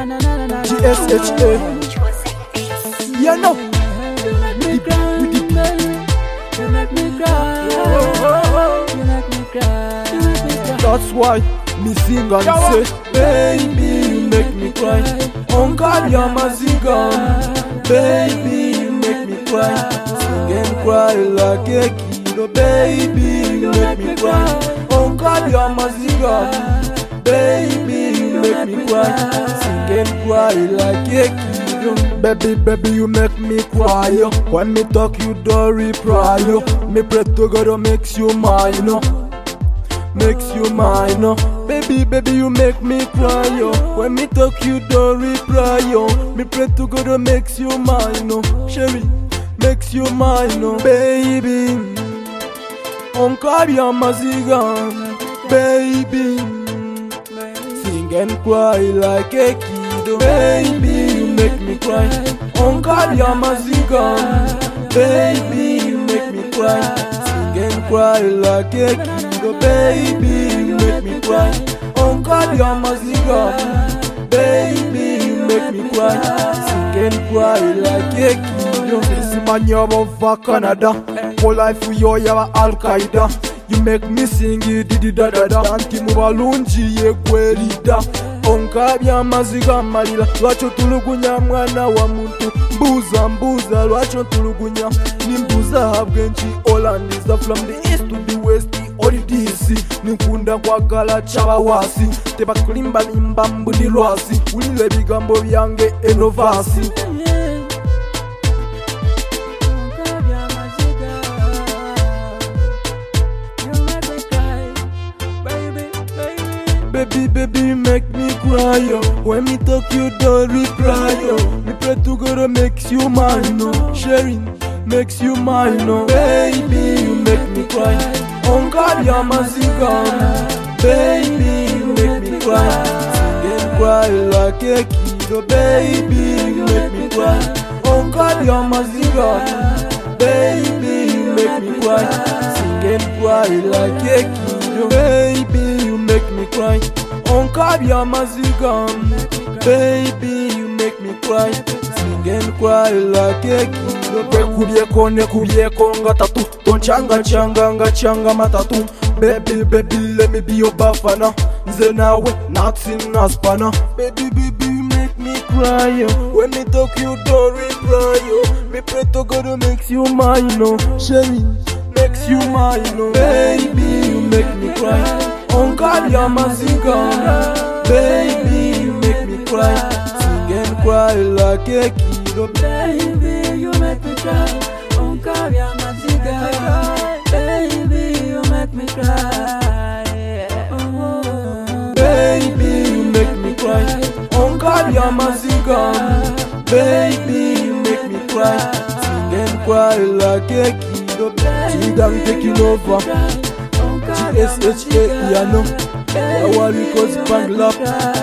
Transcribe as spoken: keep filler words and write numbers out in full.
G S H A. Yeah, no. You make me cry, baby. You make me cry. You make me cry. You make me cry. That's why me sing and say, baby, you make me cry. Uncle, you're my zinger. Baby, you make me cry. Sing and cry like a kid. Oh, baby, you make me cry. Uncle, you're my zinger. Baby, you make me cry. Sing and cry like a kid. Baby, baby, you make me cry. Yo. When me talk, you don't reply. Yo. Me pray to God, oh, makes you mine. No. Makes you mine. No. Baby, baby, you make me cry. Yo. When me talk, you don't reply. Yo. Me pray to God, oh, makes you mine. No. Sherry, makes you mine. No. Baby, Uncle, you're my zinger. Baby, sing and cry like a kid. Baby, you make me cry. Uncle, you're my zinger. Baby, you make me cry. Sing and cry like a kid. Oh, baby, you make me cry. Uncle, you're my zinger. Baby, you make me cry. Sing and cry like a kid. This man, you're over Canada. Whole life for you, you're Al Qaeda. You make me sing it, didi da da da. Anti mubalunji ye kwerida. Onka bya maziga malila. Lwacho tulugunya mwana wa muntu. Mbuza mbuza lwacho tulugunya. Ni mbuza habgenchi Olandiza. From the east to the west ori D C. Nikunda kwa gala chabawasi. Teba kulimba limba mbudi lwasi. Ulile bigambo byange enovasi. Baby, baby, you make me cry, yo. When me talk, you don't reply, yo. Me pray to God, makes you mine, no. Sharing makes you mine, no. Baby, you make me cry. Uncle, you're my zinger. Baby, you make me cry. Sing and cry like a kid. Oh, baby, you make me cry. Uncle, you're my zinger. Baby, you make me cry. Sing and cry like a kid. Oh, baby, you make me cry. Uncle, you're my zigam. Baby, you make me cry. Sing and cry like a kid. Kubieko ne kubieko nga tatu. Don't changa changa nga changa matatu. Baby, baby, let me be your bafana. Nze nawe, nothing aspana. Baby, baby, you make me cry, yo. When me talk, you don't reply, yo. Me pray to God, who makes you mine, no. Sherry, makes you mine, no. Baby, you make me cry. Uncle, you're my zinger. Baby, you make me cry. Sing and cry like a kid. Oh, baby, you make me cry. Uncle, you're my zinger. Baby, you make me cry. Oh. Baby, you make me cry. Uncle, you're my zinger. Baby, you make me cry. Sing and cry like a kid. Oh, T-Gang taking over. G S H A, yeah, no. I want to go to Bangalore.